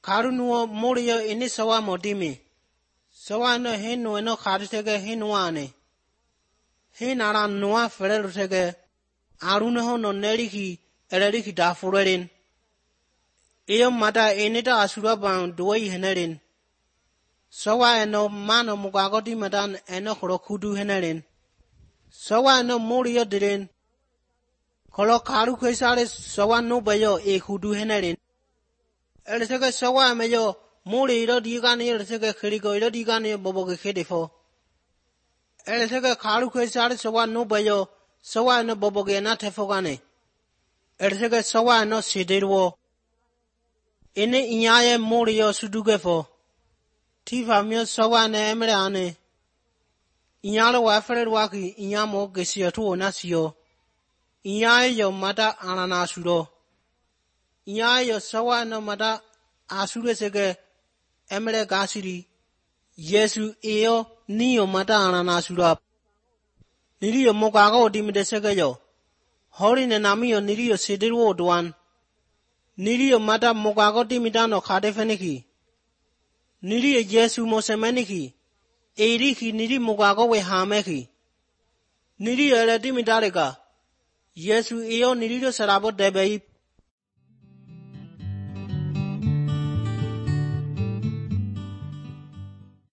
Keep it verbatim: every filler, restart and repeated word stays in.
Karunuo Morio in this Sawa Modimi. Sawana Hino no Kartege Hinuane. Hinara Noa Ferrotege. Aruno no Neriki, Eriki Dafuredin. Eo Mata Enita Asuraban, Dway Henerin. Sawa no Mano Mugagoti Madan and no Horokudu Henerin. Sawa no Morio Dirin. Kolo Karu Quesaris, Sawa no Bayo, e Hudu Henerin. Elseca Sawa Mayo, Mori Rodigani, Elseca Critico, Rodigani, Boboga Hedifo. Elseca Karu Quesaris, Sawa no Bayo, Sawa no Bobogana Tefogane. Elseca Sawa no Sidirwo. In it Inaya Morio Sudugefo. Tifa Mio Sawa ne Emerane. Inyalo Wafred Waki, Inyamo Gesiatu Nasio. Inyayo Mata Ananasuro. Inyayo Sawa no Mata Asuresege Emere Gasiri. Yesu Eo Nio Mata Ananasura. Nirio Mogago Dimidesegayo. Horin and Amio Nirio Sidirwo Duan. Nirio Mata Mogago Dimidano Kadefeniki. Nirio Jesu Mosemeniki. Eriki Niri Mogago we Hameki. Nirio Edimidarega. Yesu Eo Nirio Sarabo Debe